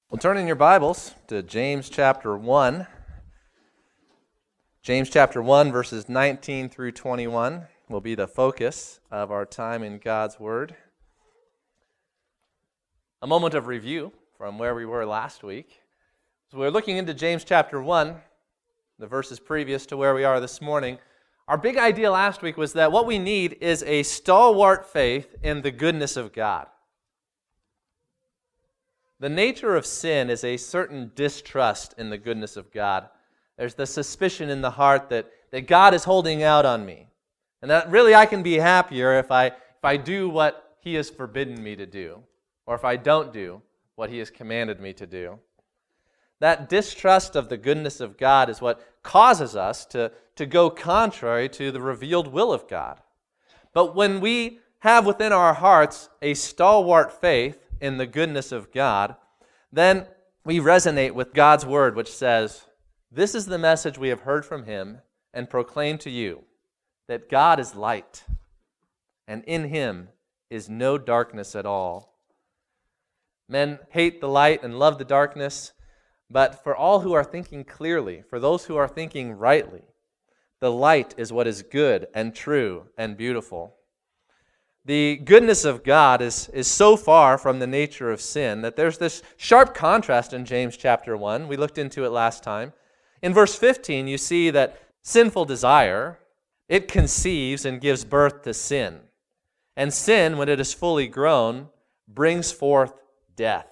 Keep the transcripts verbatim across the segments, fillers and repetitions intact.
Well, turn in your Bibles to James chapter one. James chapter one, verses nineteen through twenty-one will be the focus of our time in God's Word. A moment of review from where we were last week. So we're looking into James chapter one, the verses previous to where we are this morning. Our big idea last week was that what we need is a stalwart faith in the goodness of God. The nature of sin is a certain distrust in the goodness of God. There's the suspicion in the heart that, that God is holding out on me, and that really I can be happier if I, if I do what He has forbidden me to do, or if I don't do what He has commanded me to do. That distrust of the goodness of God is what causes us to, to go contrary to the revealed will of God. But when we have within our hearts a stalwart faith in the goodness of God, then we resonate with God's word, which says, "This is the message we have heard from Him and proclaim to you, that God is light, and in Him is no darkness at all. Men hate the light and love the darkness, but for all who are thinking clearly, for those who are thinking rightly, the light is what is good and true and beautiful." The goodness of God is, is so far from the nature of sin that there's this sharp contrast in James chapter one. We looked into it last time. In verse fifteen, you see that sinful desire, it conceives and gives birth to sin. And sin, when it is fully grown, brings forth death.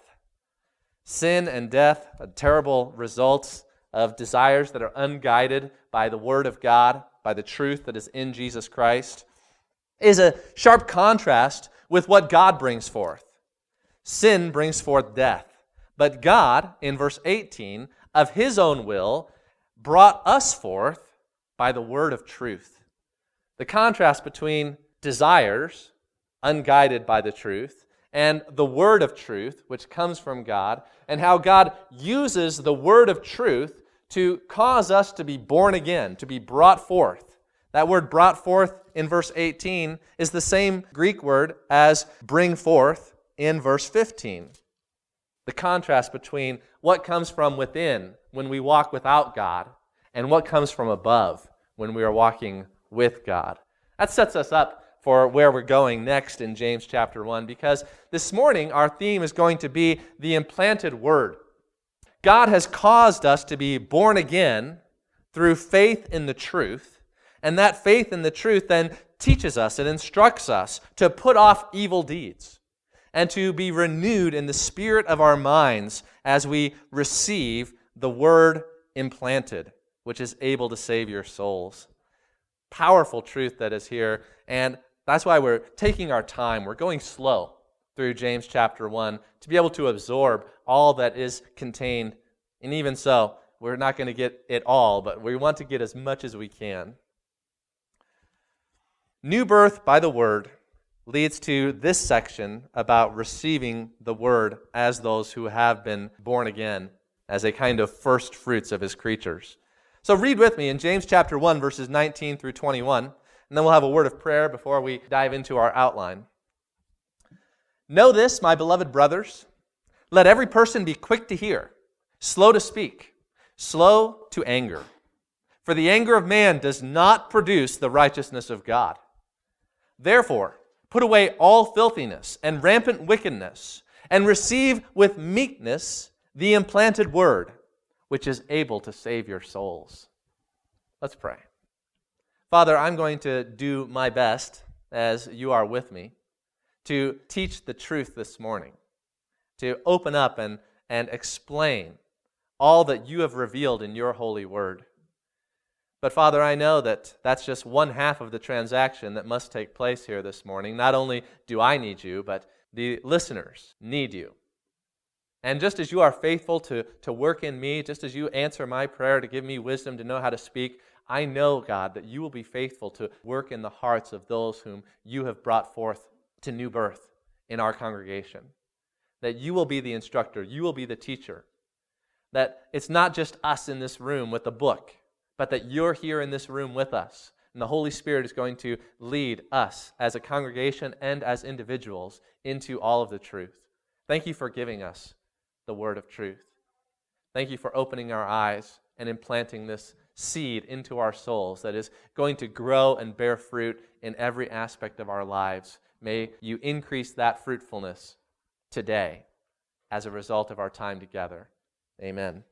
Sin and death are terrible results of desires that are unguided by the Word of God, by the truth that is in Jesus Christ, is a sharp contrast with what God brings forth. Sin brings forth death. But God, in verse eighteen, of His own will, brought us forth by the word of truth. The contrast between desires, unguided by the truth, and the word of truth, which comes from God, and how God uses the word of truth to cause us to be born again, to be brought forth. That word brought forth in verse eighteen is the same Greek word as bring forth in verse fifteen. The contrast between what comes from within when we walk without God and what comes from above when we are walking with God. That sets us up for where we're going next in James chapter one, because this morning our theme is going to be the implanted word. God has caused us to be born again through faith in the truth. And that faith in the truth then teaches us and instructs us to put off evil deeds and to be renewed in the spirit of our minds as we receive the word implanted, which is able to save your souls. Powerful truth that is here, and that's why we're taking our time. We're going slow through James chapter one to be able to absorb all that is contained. And even so, we're not going to get it all, but we want to get as much as we can. New birth by the Word leads to this section about receiving the Word as those who have been born again, as a kind of first fruits of His creatures. So read with me in James chapter one, verses nineteen through twenty-one, and then we'll have a word of prayer before we dive into our outline. "Know this, my beloved brothers, let every person be quick to hear, slow to speak, slow to anger. For the anger of man does not produce the righteousness of God. Therefore, put away all filthiness and rampant wickedness, and receive with meekness the implanted word, which is able to save your souls." Let's pray. Father, I'm going to do my best, as you are with me, to teach the truth this morning, to open up and, and explain all that you have revealed in your holy word. But Father, I know that that's just one half of the transaction that must take place here this morning. Not only do I need you, but the listeners need you. And just as you are faithful to, to work in me, just as you answer my prayer to give me wisdom to know how to speak, I know, God, that you will be faithful to work in the hearts of those whom you have brought forth to new birth in our congregation. That you will be the instructor, you will be the teacher. That it's not just us in this room with a book, but that you're here in this room with us. And the Holy Spirit is going to lead us as a congregation and as individuals into all of the truth. Thank you for giving us the word of truth. Thank you for opening our eyes and implanting this seed into our souls that is going to grow and bear fruit in every aspect of our lives. May you increase that fruitfulness today as a result of our time together. Amen.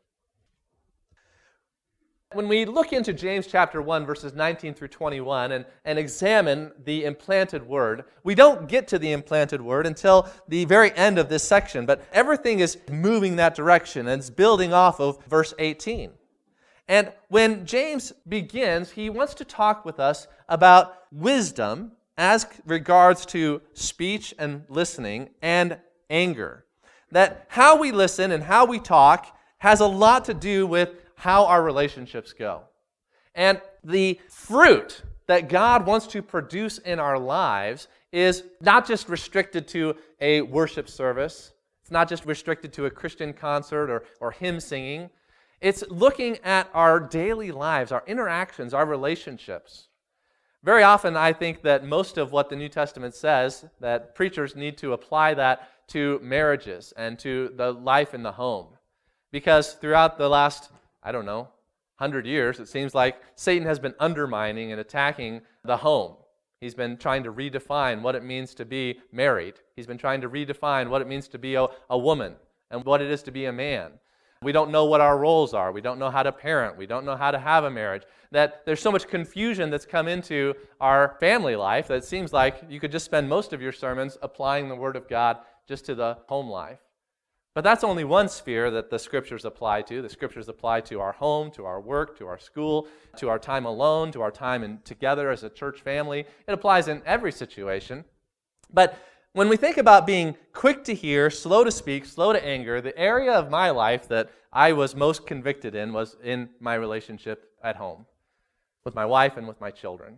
When we look into James chapter one, verses nineteen through twenty-one, and, and examine the implanted word, we don't get to the implanted word until the very end of this section, but everything is moving that direction, and it's building off of verse eighteen. And when James begins, he wants to talk with us about wisdom as regards to speech and listening and anger. That how we listen and how we talk has a lot to do with how our relationships go. And the fruit that God wants to produce in our lives is not just restricted to a worship service. It's not just restricted to a Christian concert or, or hymn singing. It's looking at our daily lives, our interactions, our relationships. Very often I think that most of what the New Testament says, that preachers need to apply that to marriages and to the life in the home. Because throughout the last, I don't know, hundred years, it seems like Satan has been undermining and attacking the home. He's been trying to redefine what it means to be married. He's been trying to redefine what it means to be a, a woman and what it is to be a man. We don't know what our roles are. We don't know how to parent. We don't know how to have a marriage. That there's so much confusion that's come into our family life that it seems like you could just spend most of your sermons applying the Word of God just to the home life. But that's only one sphere that the Scriptures apply to. The Scriptures apply to our home, to our work, to our school, to our time alone, to our time in, together as a church family. It applies in every situation. But when we think about being quick to hear, slow to speak, slow to anger, the area of my life that I was most convicted in was in my relationship at home with my wife and with my children.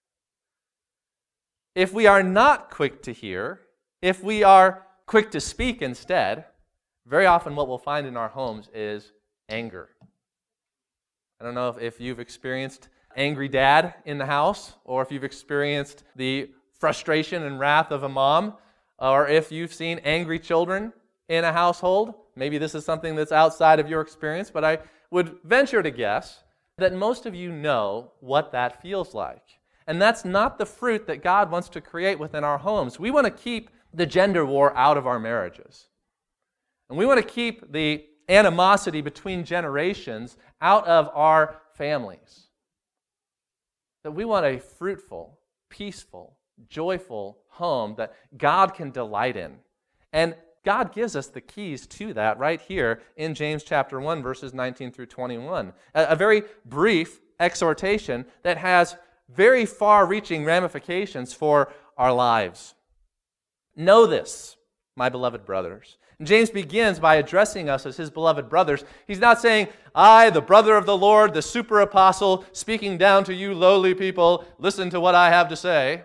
If we are not quick to hear, if we are quick to speak instead, very often what we'll find in our homes is anger. I don't know if, if you've experienced angry dad in the house, or if you've experienced the frustration and wrath of a mom, or if you've seen angry children in a household. Maybe this is something that's outside of your experience, but I would venture to guess that most of you know what that feels like. And that's not the fruit that God wants to create within our homes. We want to keep the gender war out of our marriages. And we want to keep the animosity between generations out of our families. That we want a fruitful, peaceful, joyful home that God can delight in. And God gives us the keys to that right here in James chapter one, verses nineteen through twenty-one. A, a very brief exhortation that has very far-reaching ramifications for our lives. Know this, my beloved brothers. And James begins by addressing us as his beloved brothers. He's not saying, I, the brother of the Lord, the super apostle, speaking down to you lowly people, listen to what I have to say.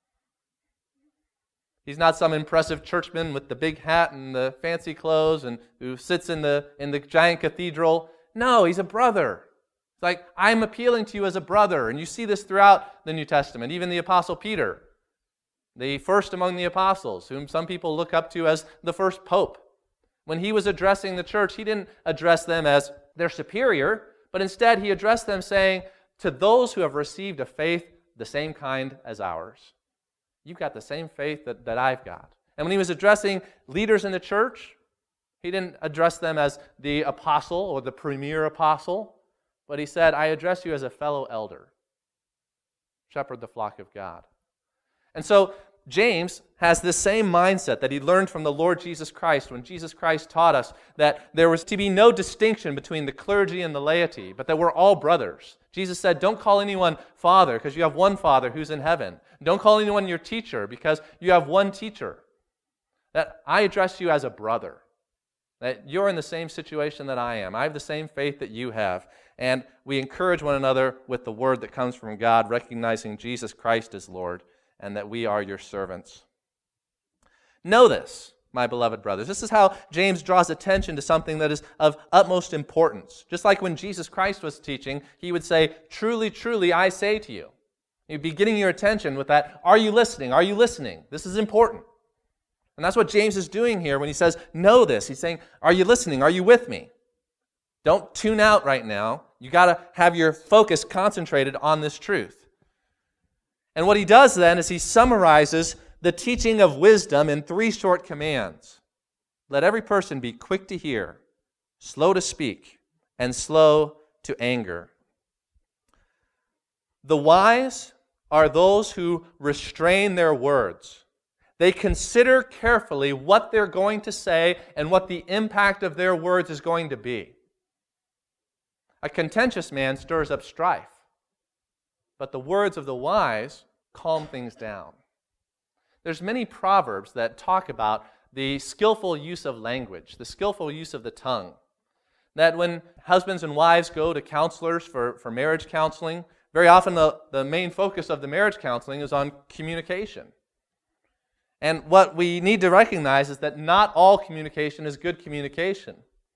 He's not some impressive churchman with the big hat and the fancy clothes and who sits in the, in the giant cathedral. No, he's a brother. It's like, I'm appealing to you as a brother. And you see this throughout the New Testament, even the Apostle Peter, the first among the apostles, whom some people look up to as the first pope. When he was addressing the church, he didn't address them as their superior, but instead he addressed them saying, to those who have received a faith the same kind as ours. You've got the same faith that, that I've got. And when he was addressing leaders in the church, he didn't address them as the apostle or the premier apostle, but he said, I address you as a fellow elder. Shepherd the flock of God. And so James has this same mindset that he learned from the Lord Jesus Christ when Jesus Christ taught us that there was to be no distinction between the clergy and the laity, but that we're all brothers. Jesus said, don't call anyone father because you have one Father who's in heaven. Don't call anyone your teacher because you have one teacher. That I address you as a brother. That you're in the same situation that I am. I have the same faith that you have. And we encourage one another with the word that comes from God, recognizing Jesus Christ as Lord, and that we are your servants. Know this, my beloved brothers. This is how James draws attention to something that is of utmost importance. Just like when Jesus Christ was teaching, he would say, truly, truly, I say to you. He'd be getting your attention with that, are you listening? Are you listening? This is important. And that's what James is doing here when he says, know this. He's saying, are you listening? Are you with me? Don't tune out right now. You got to have your focus concentrated on this truth. And what he does then is he summarizes the teaching of wisdom in three short commands. Let every person be quick to hear, slow to speak, and slow to anger. The wise are those who restrain their words. They consider carefully what they're going to say and what the impact of their words is going to be. A contentious man stirs up strife, but the words of the wise calm things down. There's many proverbs that talk about the skillful use of language, the skillful use of the tongue. That when husbands and wives go to counselors for, for marriage counseling, very often the, the main focus of the marriage counseling is on communication. And what we need to recognize is that not all communication is good communication.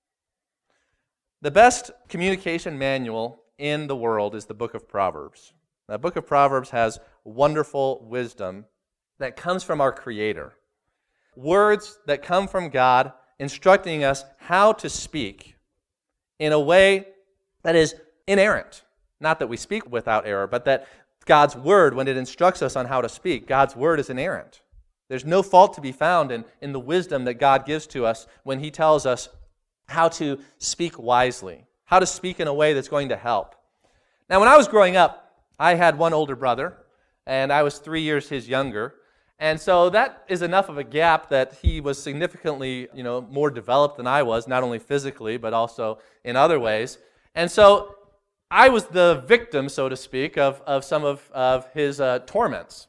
The best communication manual in the world is the book of Proverbs. The book of Proverbs has wonderful wisdom that comes from our Creator. Words that come from God instructing us how to speak in a way that is inerrant. Not that we speak without error, but that God's Word, when it instructs us on how to speak, God's Word is inerrant. There's no fault to be found in, in the wisdom that God gives to us when He tells us how to speak wisely, how to speak in a way that's going to help. Now, when I was growing up, I had one older brother, and I was three years his younger. And so that is enough of a gap that he was significantly, you know, more developed than I was, not only physically, but also in other ways. And so I was the victim, so to speak, of, of some of, of his uh, torments.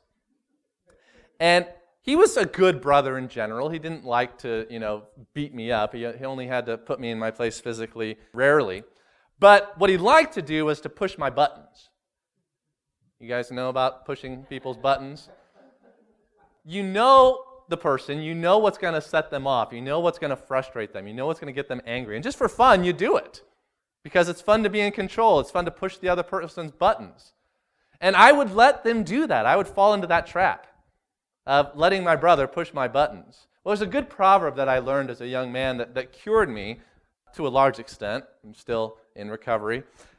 And he was a good brother in general. He didn't like to, you know, beat me up. He, he only had to put me in my place physically, rarely. But what he liked to do was to push my buttons. You guys know about pushing people's buttons? You know the person, you know what's going to set them off, you know what's going to frustrate them, you know what's going to get them angry. And just for fun, you do it. Because it's fun to be in control. It's fun to push the other person's buttons. And I would let them do that. I would fall into that trap of letting my brother push my buttons. Well, there's a good proverb that I learned as a young man that, that cured me to a large extent. I'm still in recovery.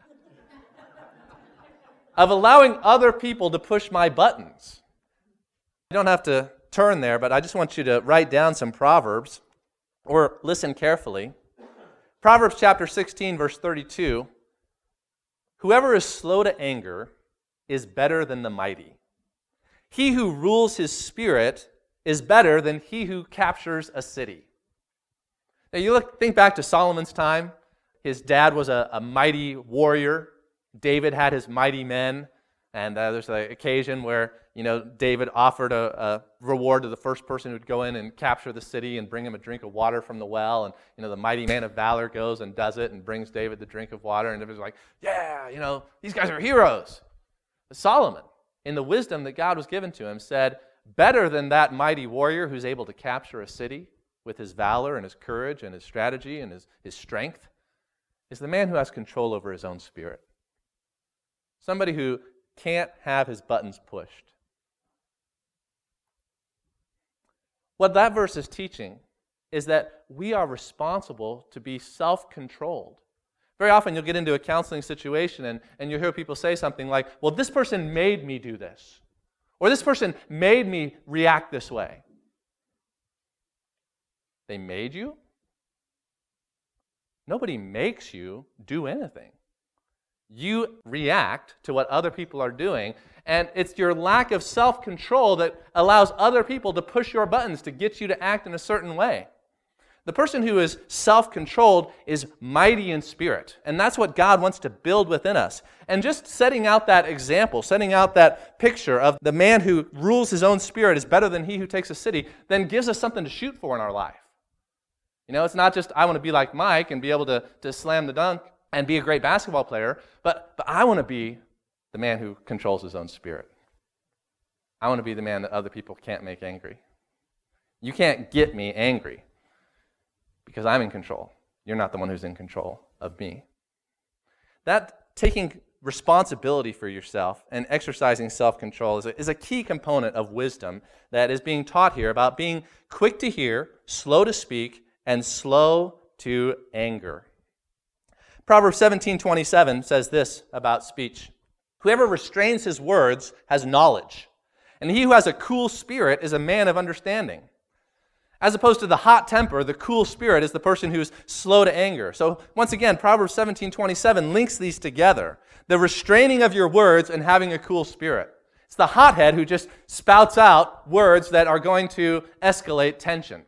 Of allowing other people to push my buttons. You don't have to turn there, but I just want you to write down some proverbs or listen carefully. Proverbs chapter sixteen, verse thirty-two. Whoever is slow to anger is better than the mighty. He who rules his spirit is better than he who captures a city. Now you look, think back to Solomon's time. His dad was a, a mighty warrior. David had his mighty men. And uh, there's an occasion where, you know, David offered a, a reward to the first person who'd go in and capture the city and bring him a drink of water from the well. And, you know, the mighty man of valor goes and does it and brings David the drink of water. And everybody's like, yeah, you know, these guys are heroes. But Solomon, in the wisdom that God was given to him, said, better than that mighty warrior who's able to capture a city with his valor and his courage and his strategy and his, his strength is the man who has control over his own spirit. Somebody who can't have his buttons pushed. What that verse is teaching is that we are responsible to be self-controlled. Very often you'll get into a counseling situation and, and you'll hear people say something like, well, this person made me do this. Or this person made me react this way. They made you? Nobody makes you do anything. You react to what other people are doing, and it's your lack of self-control that allows other people to push your buttons to get you to act in a certain way. The person who is self-controlled is mighty in spirit, and that's what God wants to build within us. And just setting out that example, setting out that picture of the man who rules his own spirit is better than he who takes a city, then gives us something to shoot for in our life. You know, it's not just I want to be like Mike and be able to, to slam the dunk and be a great basketball player, but, but I want to be the man who controls his own spirit. I want to be the man that other people can't make angry. You can't get me angry because I'm in control. You're not the one who's in control of me. That taking responsibility for yourself and exercising self-control is a, is a key component of wisdom that is being taught here about being quick to hear, slow to speak, and slow to anger. Proverbs seventeen twenty-seven says this about speech. Whoever restrains his words has knowledge, and he who has a cool spirit is a man of understanding. As opposed to the hot temper, the cool spirit is the person who's slow to anger. So once again, Proverbs seventeen twenty-seven links these together. The restraining of your words and having a cool spirit. It's the hothead who just spouts out words that are going to escalate tension.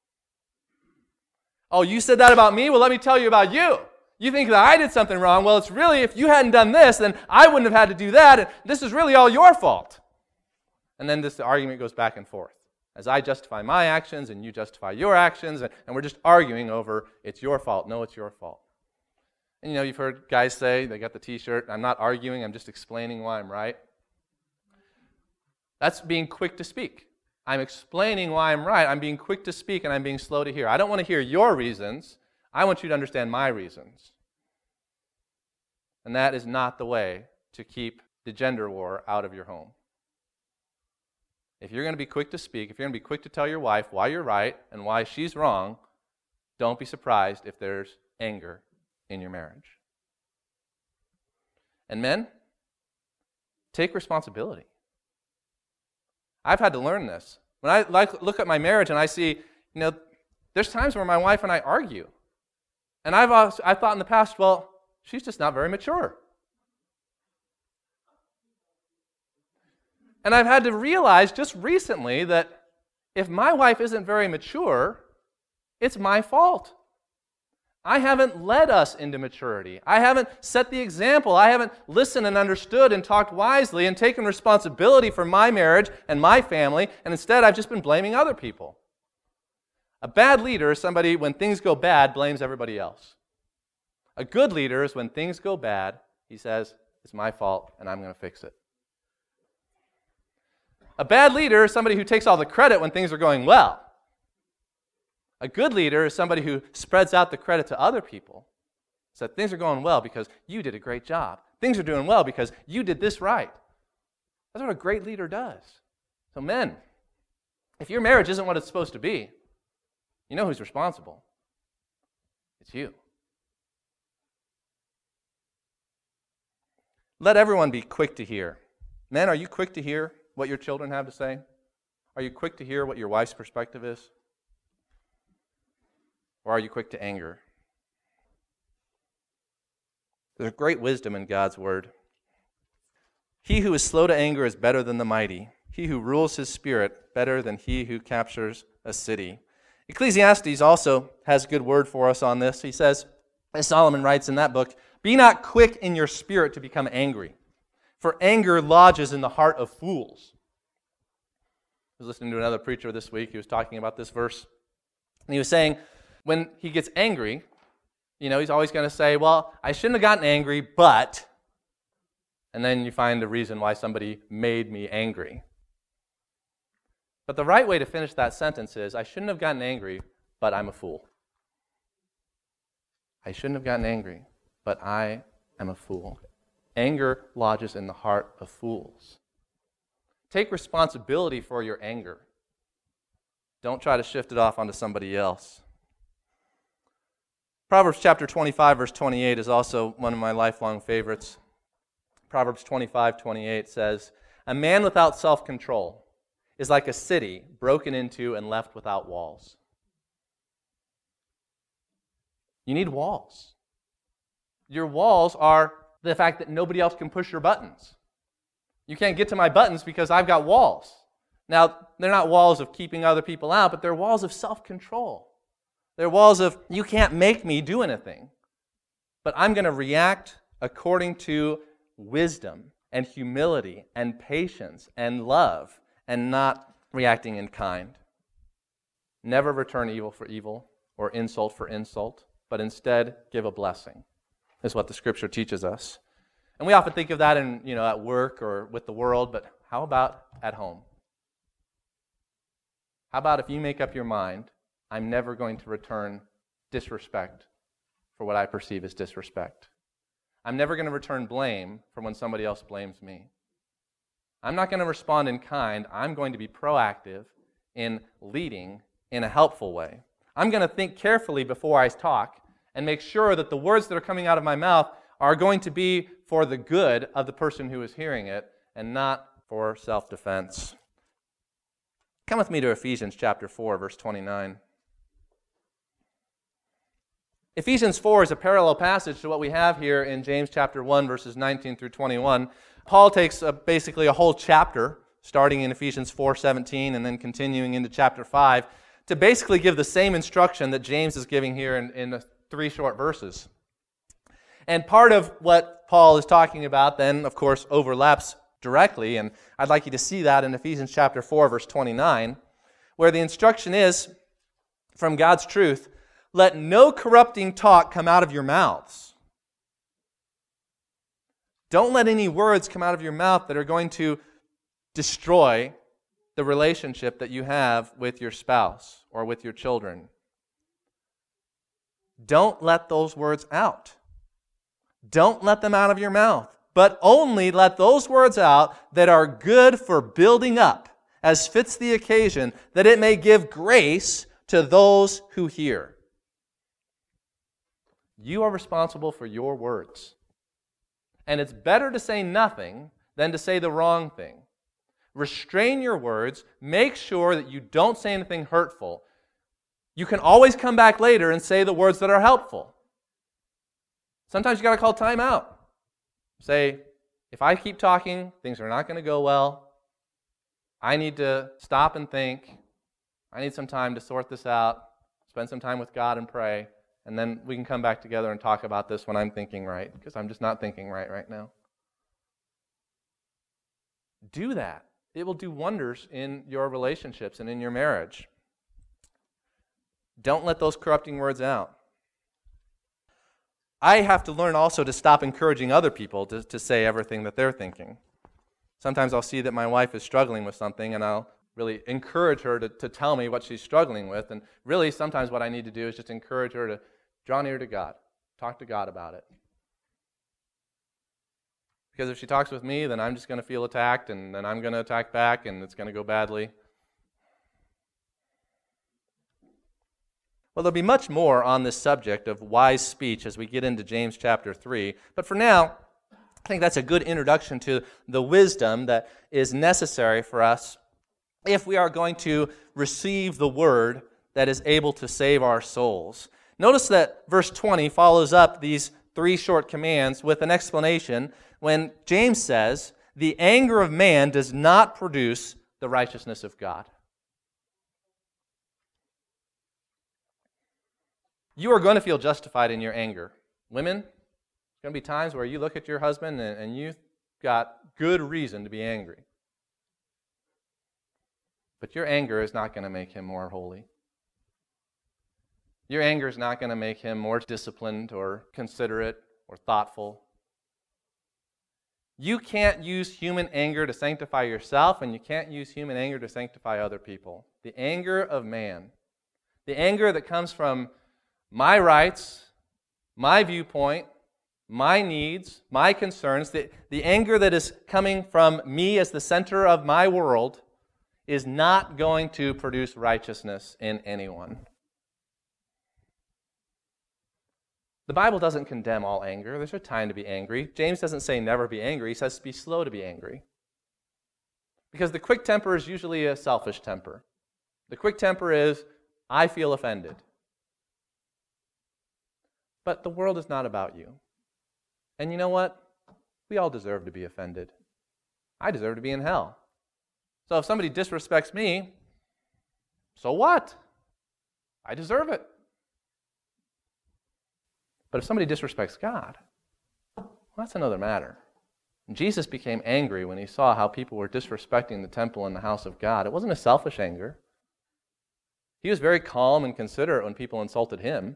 Oh, you said that about me? Well, let me tell you about you. You think that I did something wrong. Well, it's really, if you hadn't done this, then I wouldn't have had to do that. And this is really all your fault. And then this the argument goes back and forth. As I justify my actions and you justify your actions, and, and we're just arguing over, it's your fault. No, it's your fault. And you know, you've heard guys say, they got the t-shirt, I'm not arguing, I'm just explaining why I'm right. That's being quick to speak. I'm explaining why I'm right. I'm being quick to speak and I'm being slow to hear. I don't want to hear your reasons. I want you to understand my reasons. And that is not the way to keep the gender war out of your home. If you're going to be quick to speak, if you're going to be quick to tell your wife why you're right and why she's wrong, don't be surprised if there's anger in your marriage. And men, take responsibility. I've had to learn this. When I like, look at my marriage and I see, you know, there's times where my wife and I argue. And I've also, I thought in the past, well, she's just not very mature. And I've had to realize just recently that if my wife isn't very mature, it's my fault. I haven't led us into maturity. I haven't set the example. I haven't listened and understood and talked wisely and taken responsibility for my marriage and my family, and instead I've just been blaming other people. A bad leader is somebody, when things go bad, blames everybody else. A good leader is when things go bad, he says, it's my fault and I'm going to fix it. A bad leader is somebody who takes all the credit when things are going well. A good leader is somebody who spreads out the credit to other people. So that things are going well because you did a great job. Things are doing well because you did this right. That's what a great leader does. So men, if your marriage isn't what it's supposed to be, you know who's responsible. It's you. Let everyone be quick to hear. Men, are you quick to hear what your children have to say? Are you quick to hear what your wife's perspective is? Or are you quick to anger? There's great wisdom in God's word. He who is slow to anger is better than the mighty. He who rules his spirit better than he who captures a city. Ecclesiastes also has a good word for us on this. He says, as Solomon writes in that book, be not quick in your spirit to become angry, for anger lodges in the heart of fools. I was listening to another preacher this week. He was talking about this verse. And he was saying, when he gets angry, you know, he's always going to say, well, I shouldn't have gotten angry, but, and then you find a reason why somebody made me angry. But the right way to finish that sentence is, I shouldn't have gotten angry, but I'm a fool. I shouldn't have gotten angry, but I am a fool. Anger lodges in the heart of fools. Take responsibility for your anger. Don't try to shift it off onto somebody else. Proverbs chapter twenty-five, verse twenty-eight is also one of my lifelong favorites. Proverbs twenty-five, twenty-eight says, a man without self-control is like a city broken into and left without walls. You need walls. Your walls are the fact that nobody else can push your buttons. You can't get to my buttons because I've got walls. Now, they're not walls of keeping other people out, but they're walls of self-control. They're walls of, you can't make me do anything. But I'm going to react according to wisdom and humility and patience and love and not reacting in kind. Never return evil for evil or insult for insult, but instead give a blessing, is what the Scripture teaches us. And we often think of that in, you know, at work or with the world, but how about at home? How about if you make up your mind, I'm never going to return disrespect for what I perceive as disrespect. I'm never going to return blame for when somebody else blames me. I'm not going to respond in kind. I'm going to be proactive in leading in a helpful way. I'm going to think carefully before I talk and make sure that the words that are coming out of my mouth are going to be for the good of the person who is hearing it and not for self-defense. Come with me to Ephesians chapter four, verse twenty-nine. Ephesians four is a parallel passage to what we have here in James chapter one, verses nineteen through twenty-one. Paul takes a, basically a whole chapter, starting in Ephesians four seventeen and then continuing into chapter five, to basically give the same instruction that James is giving here in, in the three short verses. And part of what Paul is talking about then, of course, overlaps directly, and I'd like you to see that in Ephesians chapter four, verse twenty-nine, where the instruction is, from God's truth, let no corrupting talk come out of your mouths. Don't let any words come out of your mouth that are going to destroy the relationship that you have with your spouse or with your children. Don't let those words out. Don't let them out of your mouth, but only let those words out that are good for building up, as fits the occasion, that it may give grace to those who hear. You are responsible for your words. And it's better to say nothing than to say the wrong thing. Restrain your words. Make sure that you don't say anything hurtful. You can always come back later and say the words that are helpful. Sometimes you got to call time out. Say, if I keep talking, things are not going to go well. I need to stop and think. I need some time to sort this out, spend some time with God and pray. And then we can come back together and talk about this when I'm thinking right, because I'm just not thinking right right now. Do that. It will do wonders in your relationships and in your marriage. Don't let those corrupting words out. I have to learn also to stop encouraging other people to, to say everything that they're thinking. Sometimes I'll see that my wife is struggling with something, and I'll really encourage her to, to tell me what she's struggling with. And really, sometimes what I need to do is just encourage her to draw near to God. Talk to God about it. Because if she talks with me, then I'm just going to feel attacked, and then I'm going to attack back, and it's going to go badly. Well, there'll be much more on this subject of wise speech as we get into James chapter three. But for now, I think that's a good introduction to the wisdom that is necessary for us if we are going to receive the word that is able to save our souls. Notice that verse twenty follows up these three short commands with an explanation when James says, the anger of man does not produce the righteousness of God. You are going to feel justified in your anger. Women, there's going to be times where you look at your husband and, and you've got good reason to be angry. But your anger is not going to make him more holy. Your anger is not going to make him more disciplined or considerate or thoughtful. You can't use human anger to sanctify yourself, and you can't use human anger to sanctify other people. The anger of man, the anger that comes from my rights, my viewpoint, my needs, my concerns, the, the anger that is coming from me as the center of my world is not going to produce righteousness in anyone. The Bible doesn't condemn all anger. There's a time to be angry. James doesn't say never be angry. He says be slow to be angry. Because the quick temper is usually a selfish temper. The quick temper is, I feel offended. But the world is not about you. And you know what? We all deserve to be offended. I deserve to be in hell. So if somebody disrespects me, so what? I deserve it. But if somebody disrespects God, well, that's another matter. And Jesus became angry when he saw how people were disrespecting the temple and the house of God. It wasn't a selfish anger. He was very calm and considerate when people insulted him.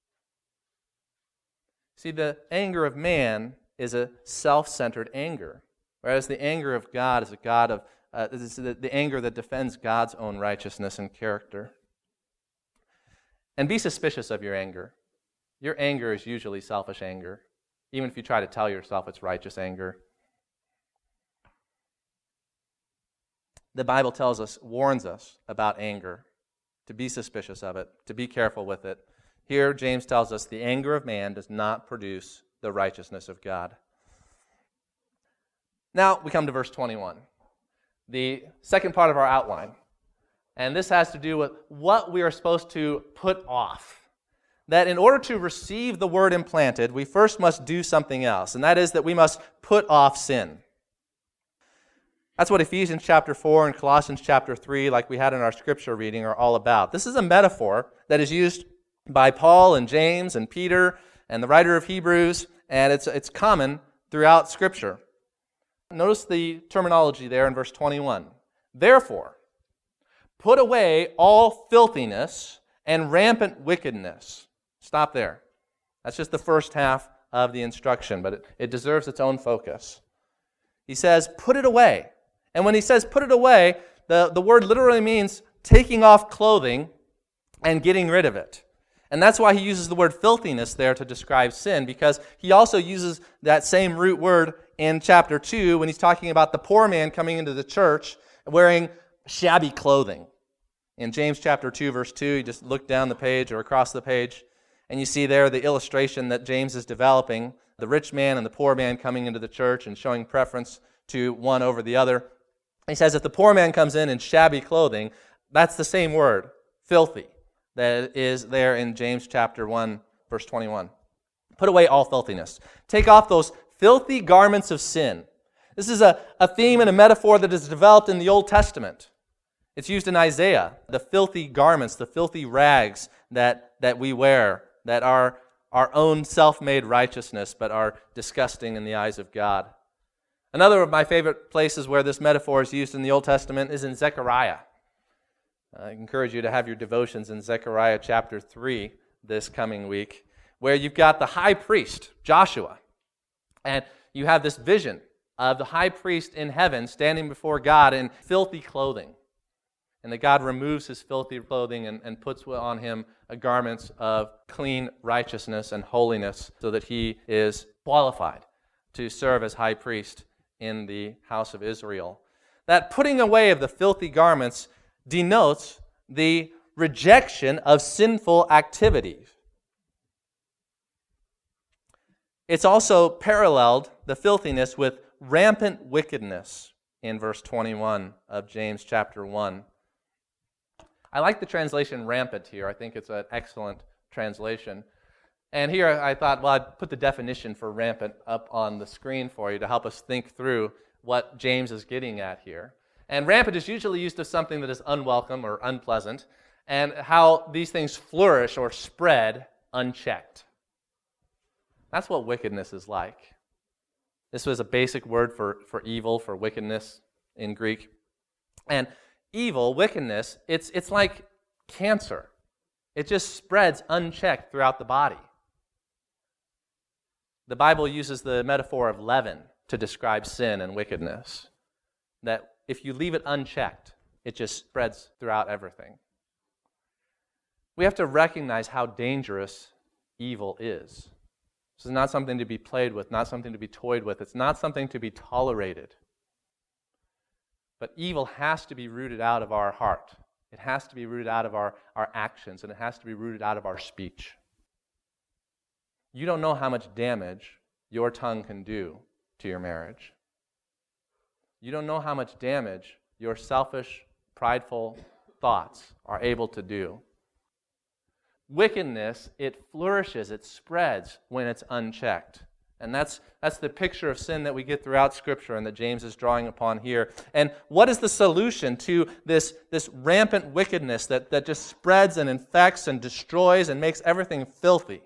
See, the anger of man is a self-centered anger, whereas the anger of God is a God of uh, is the, the anger that defends God's own righteousness and character. And be suspicious of your anger. Your anger is usually selfish anger. even if you try to tell yourself it's righteous anger. The Bible tells us, warns us about anger, to be suspicious of it, to be careful with it. Here, James tells us the anger of man does not produce the righteousness of God. Now, we come to verse twenty-one, the second part of our outline. And this has to do with what we are supposed to put off. That in order to receive the word implanted, we first must do something else, and that is that we must put off sin. That's what Ephesians chapter four and Colossians chapter three, like we had in our scripture reading, are all about. This is a metaphor that is used by Paul and James and Peter and the writer of Hebrews, and it's, it's common throughout Scripture. Notice the terminology there in verse twenty-one. Therefore, put away all filthiness and rampant wickedness. Stop there. That's just the first half of the instruction, but it, it deserves its own focus. He says, put it away. And when he says put it away, the, the word literally means taking off clothing and getting rid of it. And that's why he uses the word filthiness there to describe sin, because he also uses that same root word in chapter two when he's talking about the poor man coming into the church wearing shabby clothing. In James chapter two, verse two, you just look down the page or across the page, and you see there the illustration that James is developing, the rich man and the poor man coming into the church and showing preference to one over the other. He says if the poor man comes in in shabby clothing, that's the same word, filthy, that is there in James chapter one, verse twenty-one. Put away all filthiness. Take off those filthy garments of sin. This is a, a theme and a metaphor that is developed in the Old Testament. It's used in Isaiah, the filthy garments, the filthy rags that, that we wear, that are our own self-made righteousness, but are disgusting in the eyes of God. Another of my favorite places where this metaphor is used in the Old Testament is in Zechariah. I encourage you to have your devotions in Zechariah chapter three this coming week, where you've got the high priest, Joshua, and you have this vision of the high priest in heaven standing before God in filthy clothing. And that God removes his filthy clothing and, and puts on him a garment of clean righteousness and holiness so that he is qualified to serve as high priest in the house of Israel. That putting away of the filthy garments denotes the rejection of sinful activities. It's also paralleled, the filthiness, with rampant wickedness in verse twenty-one of James chapter one. I like the translation rampant here. I think it's an excellent translation. And here I thought, well, I'd put the definition for rampant up on the screen for you to help us think through what James is getting at here. And rampant is usually used of something that is unwelcome or unpleasant, and how these things flourish or spread unchecked. That's what wickedness is like. This was a basic word for, for evil, for wickedness in Greek. And evil, wickedness, it's, it's like cancer. It just spreads unchecked throughout the body. The Bible uses the metaphor of leaven to describe sin and wickedness. That if you leave it unchecked, it just spreads throughout everything. We have to recognize how dangerous evil is. This is not something to be played with, not something to be toyed with. It's not something to be tolerated. But evil has to be rooted out of our heart. It has to be rooted out of our, our actions, and it has to be rooted out of our speech. You don't know how much damage your tongue can do to your marriage. You don't know how much damage your selfish, prideful thoughts are able to do. Wickedness, it flourishes, it spreads when it's unchecked. And that's, that's the picture of sin that we get throughout Scripture and that James is drawing upon here. And what is the solution to this, this rampant wickedness that, that just spreads and infects and destroys and makes everything filthy?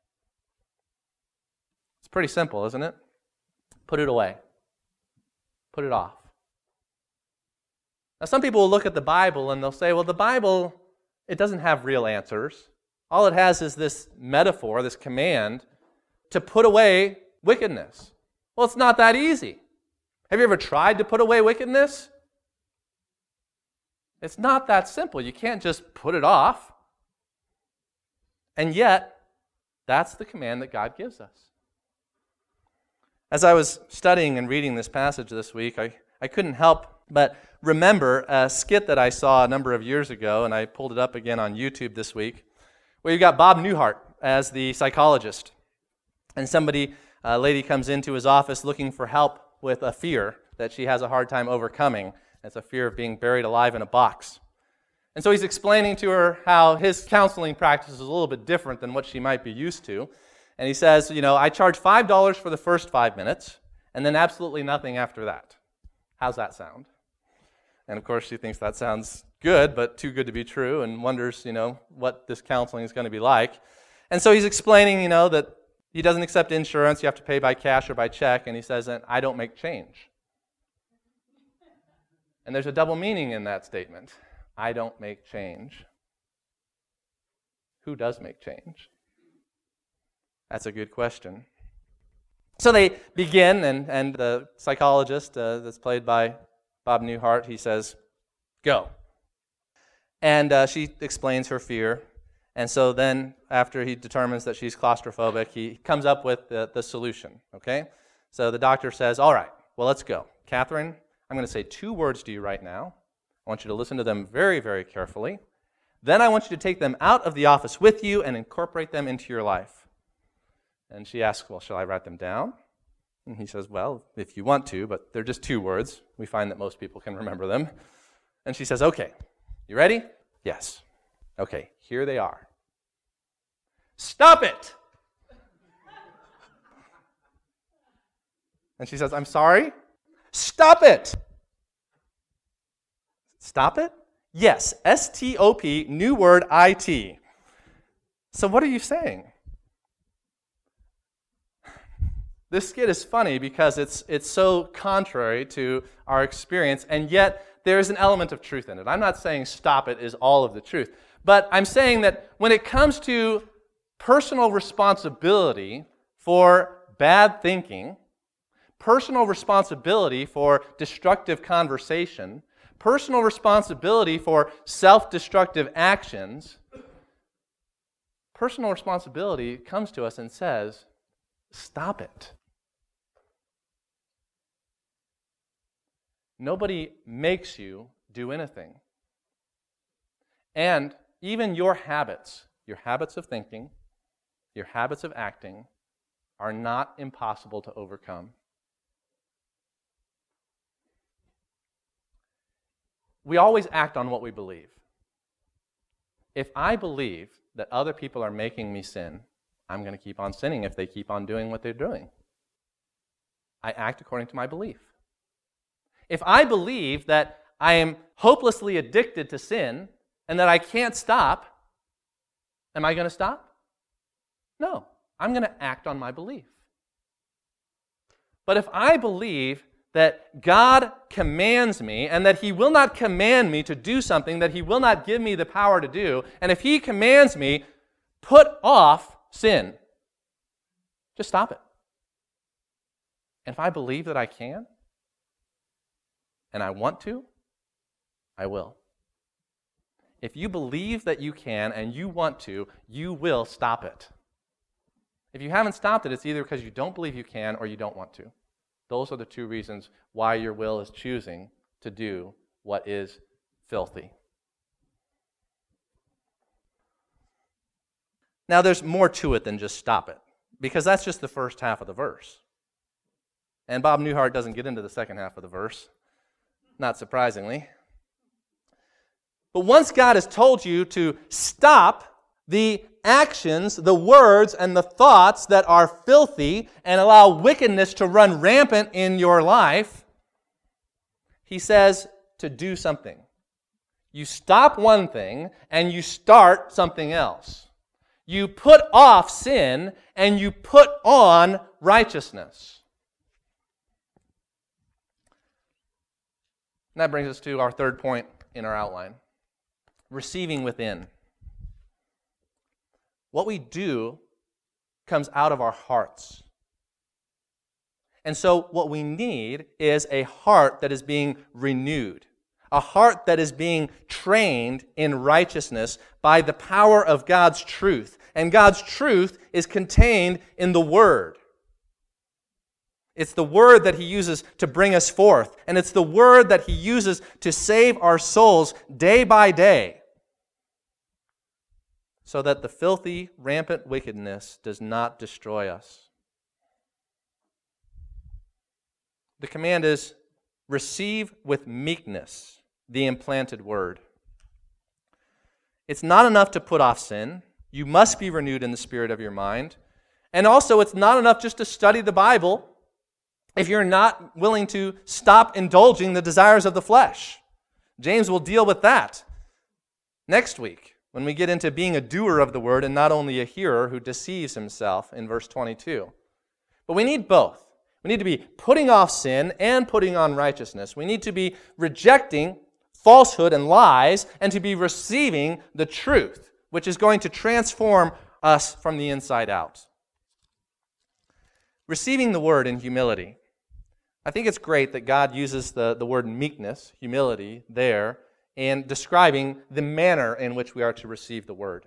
It's pretty simple, isn't it? Put it away. Put it off. Now, some people will look at the Bible and they'll say, well, the Bible, it doesn't have real answers. All it has is this metaphor, this command to put away wickedness. Well, it's not that easy. Have you ever tried to put away wickedness? It's not that simple. You can't just put it off. And yet, that's the command that God gives us. As I was studying and reading this passage this week, I, I couldn't help but remember a skit that I saw a number of years ago, and I pulled it up again on YouTube this week, where you got Bob Newhart as the psychologist. And somebody, a lady comes into his office looking for help with a fear that she has a hard time overcoming. It's a fear of being buried alive in a box. And so he's explaining to her how his counseling practice is a little bit different than what she might be used to. And he says, you know, I charge five dollars for the first five minutes, and then absolutely nothing after that. How's that sound? And of course, she thinks that sounds good, but too good to be true, and wonders, you know, what this counseling is going to be like. And so he's explaining, you know, that he doesn't accept insurance. You have to pay by cash or by check. And he says, and I don't make change. And there's a double meaning in that statement. I don't make change. Who does make change? That's a good question. So they begin, and, and the psychologist uh, that's played by Bob Newhart, he says, go. And uh, she explains her fear. And so then, after he determines that she's claustrophobic, he comes up with the, the solution, okay? So the doctor says, all right, well, let's go. Catherine, I'm going to say two words to you right now. I want you to listen to them very, very carefully. Then I want you to take them out of the office with you and incorporate them into your life. And she asks, well, shall I write them down? And he says, well, if you want to, but they're just two words. We find that most people can remember them. And she says, okay, you ready? Yes. Okay, here they are. Stop it! And she says, I'm sorry? Stop it! Stop it? Yes, S T O P, new word, I T. So what are you saying? This skit is funny because it's it's so contrary to our experience, and yet there is an element of truth in it. I'm not saying stop it is all of the truth, but I'm saying that when it comes to personal responsibility for bad thinking, personal responsibility for destructive conversation, personal responsibility for self-destructive actions, personal responsibility comes to us and says, stop it. Nobody makes you do anything. And even your habits, your habits of thinking, your habits of acting, are not impossible to overcome. We always act on what we believe. If I believe that other people are making me sin, I'm going to keep on sinning if they keep on doing what they're doing. I act according to my belief. If I believe that I am hopelessly addicted to sin and that I can't stop, am I going to stop? No. I'm going to act on my belief. But if I believe that God commands me and that He will not command me to do something that He will not give me the power to do, and if He commands me, put off sin, just stop it. And if I believe that I can, and I want to, I will. If you believe that you can and you want to, you will stop it. If you haven't stopped it, it's either because you don't believe you can or you don't want to. Those are the two reasons why your will is choosing to do what is filthy. Now, there's more to it than just stop it, because that's just the first half of the verse. And Bob Newhart doesn't get into the second half of the verse, not surprisingly. But once God has told you to stop the actions, the words, and the thoughts that are filthy and allow wickedness to run rampant in your life, He says to do something. You stop one thing and you start something else. You put off sin and you put on righteousness. And that brings us to our third point in our outline. Receiving within. What we do comes out of our hearts. And so what we need is a heart that is being renewed, a heart that is being trained in righteousness by the power of God's truth. And God's truth is contained in the Word. It's the word that he uses to bring us forth, and it's the word that he uses to save our souls day by day, so that the filthy, rampant wickedness does not destroy us. The command is, receive with meekness the implanted word. It's not enough to put off sin. You must be renewed in the spirit of your mind. And also, it's not enough just to study the Bible if you're not willing to stop indulging the desires of the flesh. James will deal with that next week when we get into being a doer of the word and not only a hearer who deceives himself in verse twenty-two. But we need both. We need to be putting off sin and putting on righteousness. We need to be rejecting falsehood and lies and to be receiving the truth, which is going to transform us from the inside out. Receiving the word in humility. I think it's great that God uses the, the word meekness, humility, there, in describing the manner in which we are to receive the word.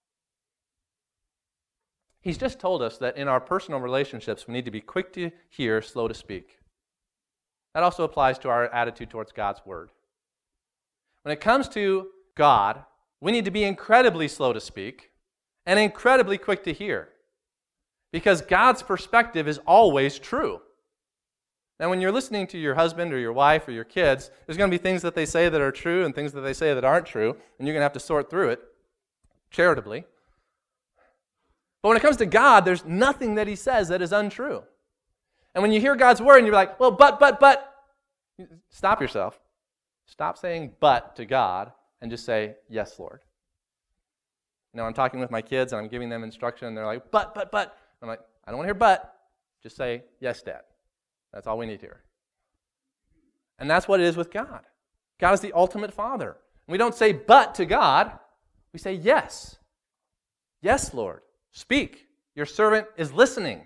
He's just told us that in our personal relationships, we need to be quick to hear, slow to speak. That also applies to our attitude towards God's word. When it comes to God, we need to be incredibly slow to speak and incredibly quick to hear, because God's perspective is always true. Now, when you're listening to your husband or your wife or your kids, there's going to be things that they say that are true and things that they say that aren't true, and you're going to have to sort through it charitably. But when it comes to God, there's nothing that he says that is untrue. And when you hear God's word and you're like, well, but, but, but, stop yourself. Stop saying but to God and just say, yes, Lord. You know, I'm talking with my kids and I'm giving them instruction and they're like, but, but, but. I'm like, I don't want to hear but. Just say, yes, Dad. That's all we need to hear. And that's what it is with God. God is the ultimate Father. We don't say but to God. We say yes. Yes, Lord. Speak. Your servant is listening.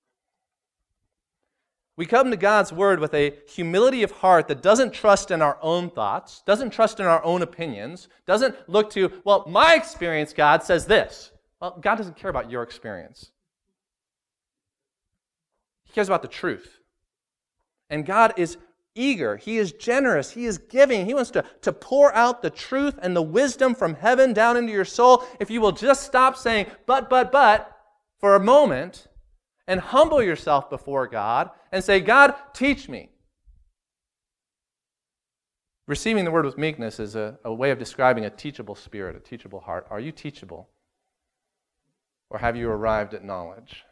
We come to God's word with a humility of heart that doesn't trust in our own thoughts, doesn't trust in our own opinions, doesn't look to, well, my experience, God, says this. Well, God doesn't care about your experience. He cares about the truth. And God is eager. He is generous. He is giving. He wants to, to pour out the truth and the wisdom from heaven down into your soul. If you will just stop saying, but, but, but, for a moment, and humble yourself before God and say, God, teach me. Receiving the word with meekness is a, a way of describing a teachable spirit, a teachable heart. Are you teachable? Or have you arrived at knowledge?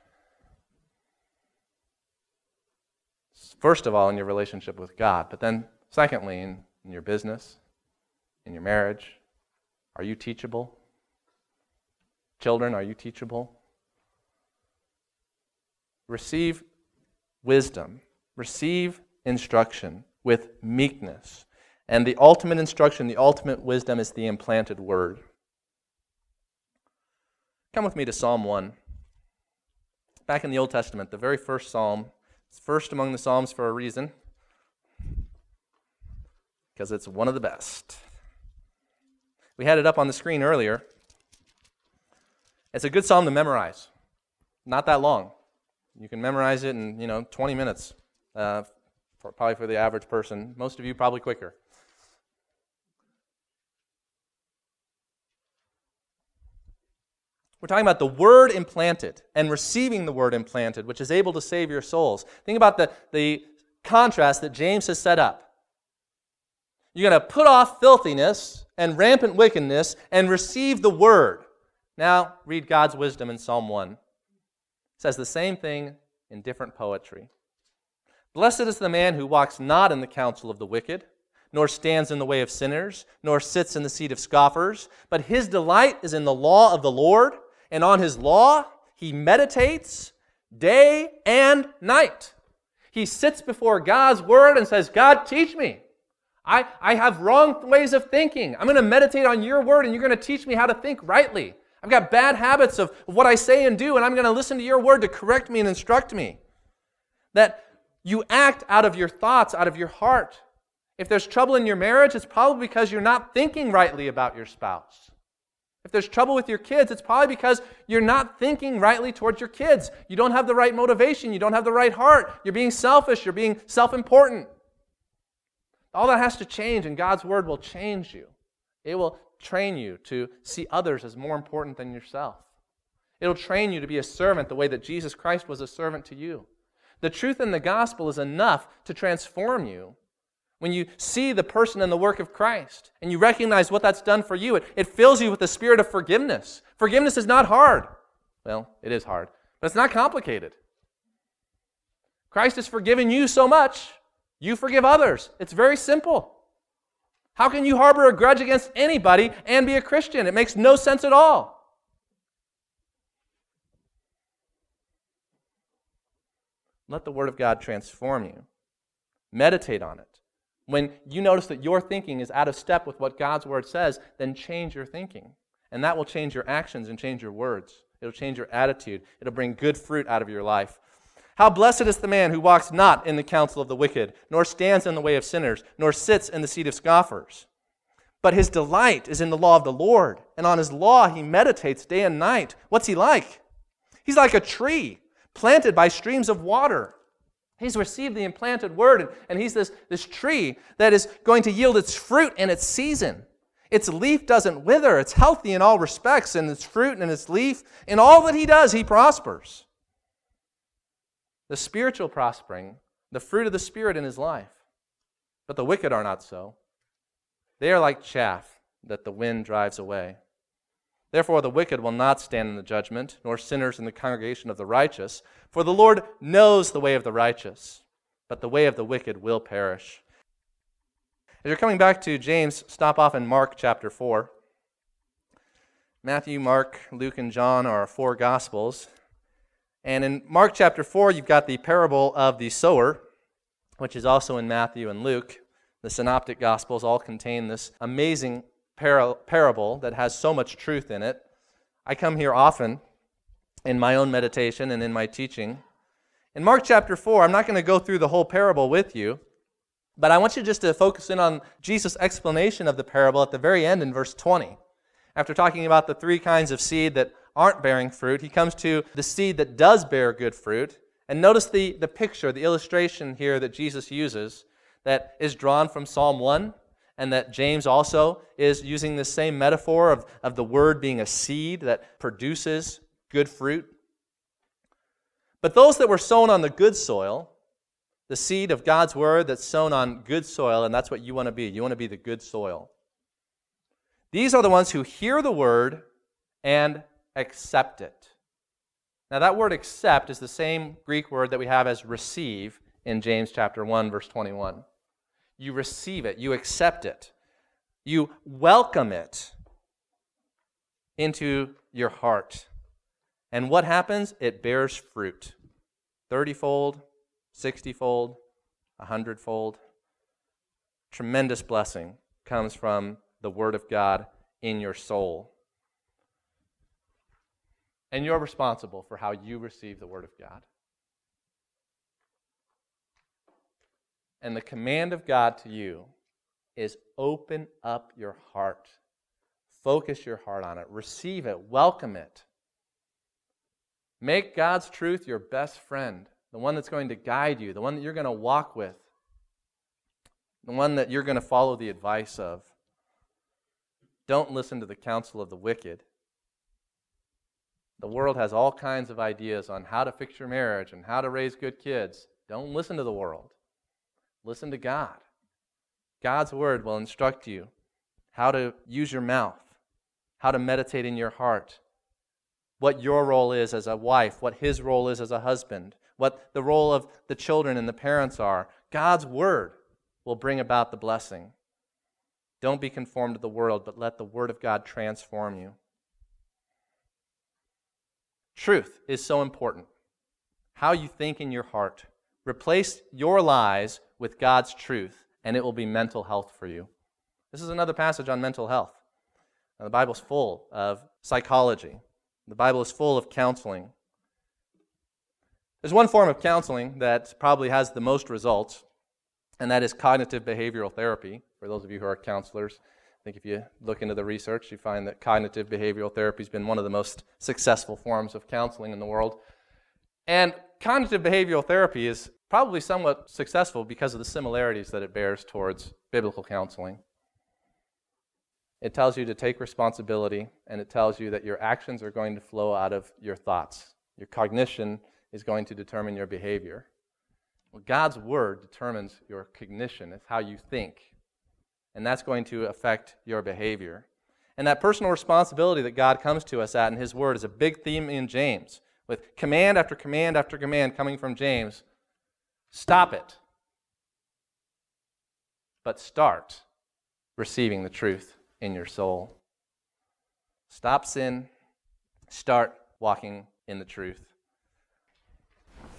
First of all, in your relationship with God, but then secondly, in, in your business, in your marriage, are you teachable? Children, are you teachable? Receive wisdom, receive instruction with meekness. And the ultimate instruction, the ultimate wisdom is the implanted word. Come with me to Psalm one. Back in the Old Testament, the very first psalm. It's first among the Psalms for a reason, because it's one of the best. We had it up on the screen earlier. It's a good psalm to memorize. Not that long. You can memorize it in, you know, twenty minutes, uh, for, probably for the average person. Most of you probably quicker. We're talking about the word implanted and receiving the word implanted, which is able to save your souls. Think about the, the contrast that James has set up. You're going to put off filthiness and rampant wickedness and receive the word. Now, read God's wisdom in Psalm one. It says the same thing in different poetry. Blessed is the man who walks not in the counsel of the wicked, nor stands in the way of sinners, nor sits in the seat of scoffers, but his delight is in the law of the Lord, and on his law he meditates day and night. He sits before God's word and says, God, teach me. I, I have wrong ways of thinking. I'm going to meditate on your word, and you're going to teach me how to think rightly. I've got bad habits of what I say and do, and I'm going to listen to your word to correct me and instruct me. That you act out of your thoughts, out of your heart. If there's trouble in your marriage, it's probably because you're not thinking rightly about your spouse. If there's trouble with your kids, it's probably because you're not thinking rightly towards your kids. You don't have the right motivation. You don't have the right heart. You're being selfish. You're being self-important. All that has to change, and God's Word will change you. It will train you to see others as more important than yourself. It'll train you to be a servant the way that Jesus Christ was a servant to you. The truth in the gospel is enough to transform you. When you see the person and the work of Christ and you recognize what that's done for you, it, it fills you with the spirit of forgiveness. Forgiveness is not hard. Well, it is hard, but it's not complicated. Christ has forgiven you so much, you forgive others. It's very simple. How can you harbor a grudge against anybody and be a Christian? It makes no sense at all. Let the Word of God transform you. Meditate on it. When you notice that your thinking is out of step with what God's Word says, then change your thinking. And that will change your actions and change your words. It'll change your attitude. It'll bring good fruit out of your life. How blessed is the man who walks not in the counsel of the wicked, nor stands in the way of sinners, nor sits in the seat of scoffers. But his delight is in the law of the Lord, and on his law he meditates day and night. What's he like? He's like a tree planted by streams of water. He's received the implanted word, and, and he's this, this tree that is going to yield its fruit in its season. Its leaf doesn't wither. It's healthy in all respects, and its fruit and its leaf. In all that he does, he prospers. The spiritual prospering, the fruit of the Spirit in his life. But the wicked are not so. They are like chaff that the wind drives away. Therefore the wicked will not stand in the judgment, nor sinners in the congregation of the righteous. For the Lord knows the way of the righteous, but the way of the wicked will perish. As you're coming back to James, stop off in Mark chapter four. Matthew, Mark, Luke, and John are our four Gospels. And in Mark chapter four, you've got the parable of the sower, which is also in Matthew and Luke. The synoptic Gospels all contain this amazing par- parable that has so much truth in it. I come here often in my own meditation and in my teaching. In Mark chapter four, I'm not going to go through the whole parable with you, but I want you just to focus in on Jesus' explanation of the parable at the very end in verse twenty. After talking about the three kinds of seed that aren't bearing fruit, he comes to the seed that does bear good fruit. And notice the, the picture, the illustration here that Jesus uses that is drawn from Psalm one, and that James also is using the same metaphor of, of the word being a seed that produces good fruit. But those that were sown on the good soil, the seed of God's word that's sown on good soil, and that's what you want to be. You want to be the good soil. These are the ones who hear the word and accept it. Now that word accept is the same Greek word that we have as receive in James chapter one, verse twenty-one. You receive it, you accept it, you welcome it into your heart. And what happens? It bears fruit. thirty-fold, sixty-fold, one hundred-fold. Tremendous blessing comes from the Word of God in your soul. And you're responsible for how you receive the Word of God. And the command of God to you is open up your heart. Focus your heart on it. Receive it. Welcome it. Make God's truth your best friend, the one that's going to guide you, the one that you're going to walk with, the one that you're going to follow the advice of. Don't listen to the counsel of the wicked. The world has all kinds of ideas on how to fix your marriage and how to raise good kids. Don't listen to the world. Listen to God. God's word will instruct you how to use your mouth, how to meditate in your heart, what your role is as a wife, what his role is as a husband, what the role of the children and the parents are. God's word will bring about the blessing. Don't be conformed to the world, but let the word of God transform you. Truth is so important. How you think in your heart. Replace your lies with God's truth, and it will be mental health for you. This is another passage on mental health. Now, the Bible's full of psychology. The Bible is full of counseling. There's one form of counseling that probably has the most results, and that is cognitive behavioral therapy, for those of you who are counselors. I think if you look into the research, you find that cognitive behavioral therapy has been one of the most successful forms of counseling in the world. And cognitive behavioral therapy is probably somewhat successful because of the similarities that it bears towards biblical counseling. It tells you to take responsibility, and it tells you that your actions are going to flow out of your thoughts. Your cognition is going to determine your behavior. Well, God's Word determines your cognition. It's how you think. And that's going to affect your behavior. And that personal responsibility that God comes to us at in His Word is a big theme in James, with command after command after command coming from James. Stop it. But start receiving the truth in your soul. Stop sin. Start walking in the truth.